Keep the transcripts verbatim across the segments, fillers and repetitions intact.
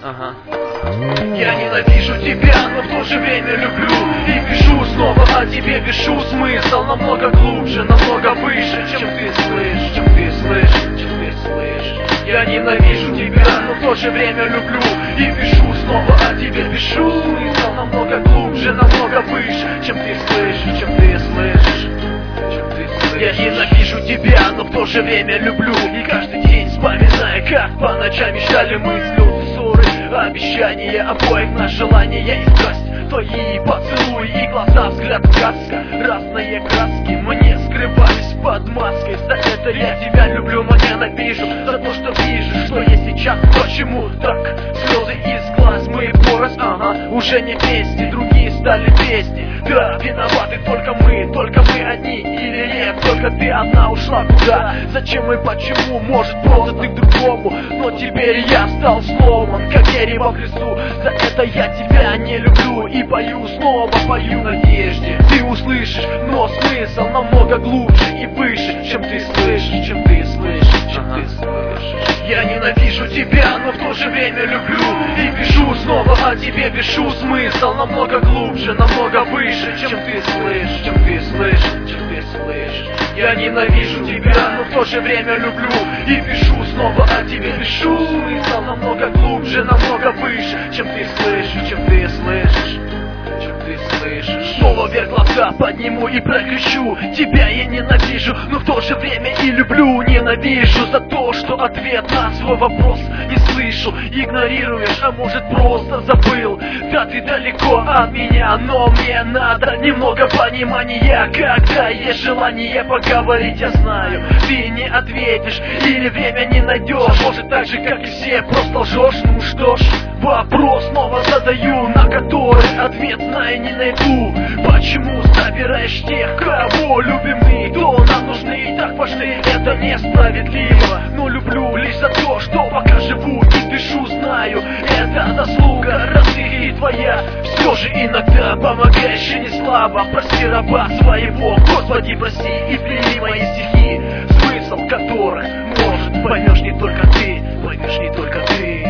Ага. Я ненавижу тебя, но в то же время люблю. И пишу снова о тебе, пишу смысл намного глубже, намного выше, чем ты слышишь, чем ты слышишь, чем ты слышишь. Я ненавижу тебя, но в то же время люблю. И пишу снова о тебе, пишу смысл намного глубже, намного выше, чем ты слышишь, чем ты слышишь. Я ненавижу тебя, но в то же время люблю. И каждый день вспоминаю, как по ночам мечтали мы, слезы, ссоры, обещания обоих, на желание и страсть. Твои поцелуи и глаза, взгляд краска, разные краски мне скрывались под маской. За это я тебя люблю, но ненавижу за то, что вижу, что я сейчас. Почему так? Слезы из глаз, мы порознь, ага, уже не песни, другие стали песни. Да, виноваты только мы, только мы одни, или нет, только ты одна ушла куда? Зачем и почему? Может, просто ты к другому. Но теперь я стал сломан, как дерево в лесу. За это я тебя не люблю и пою, снова пою в надежде. Ты услышишь, но смысл намного глубже и выше, чем ты слышишь, чем ты слышишь, чем ты слышишь. Я ненавижу тебя, но в то же время люблю. И пишу снова о тебе, пишу смысл намного глубже, намного выше, чем ты слышишь, чем ты слышишь, чем ты слышишь. Я ненавижу тебя, но в то же время люблю. И пишу снова о тебе, пишу смысл намного глубже, намного выше, чем ты слышишь, чем ты слышишь. Снова вверх глаза подниму и прокричу: тебя я ненавижу, но в то же время и люблю. Ненавижу за то, что ответ на свой вопрос не слышу. Игнорируешь, а может просто забыл. Да, ты далеко от меня, но мне надо немного понимания. Когда есть желание поговорить, я знаю, ты не ответишь или время не найдешь. Может, так же, как и все, просто лжешь. Ну что ж, вопрос снова задаю, на который ответ знаю не найду. Почему забираешь тех, кого любим мы? Кто нам нужны и так важны? Это несправедливо, но люблю лишь за то, что пока живу и дышу, знаю, это заслуга России твоя. Все же иногда помогаешь и не слабо. Прости раба своего, Господи, прости и прими мои стихи, смысл которых, может, поймешь не только ты, поймешь не только ты.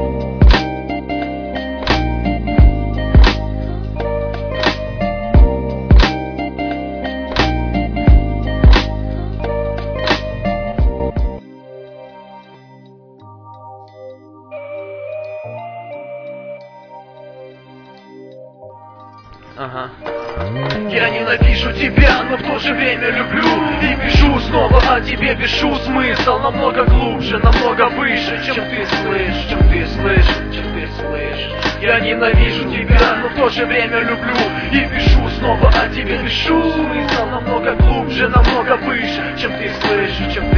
Ага. Я ненавижу тебя, но в то же время люблю. И пишу снова о тебе, пишу смысл намного глубже, намного выше, чем ты слышишь, чем ты слышишь, чем ты слышишь. Я ненавижу тебя, но в то же время люблю. И пишу снова о тебе, пишу смысл намного глубже, намного выше, чем ты слышишь, чем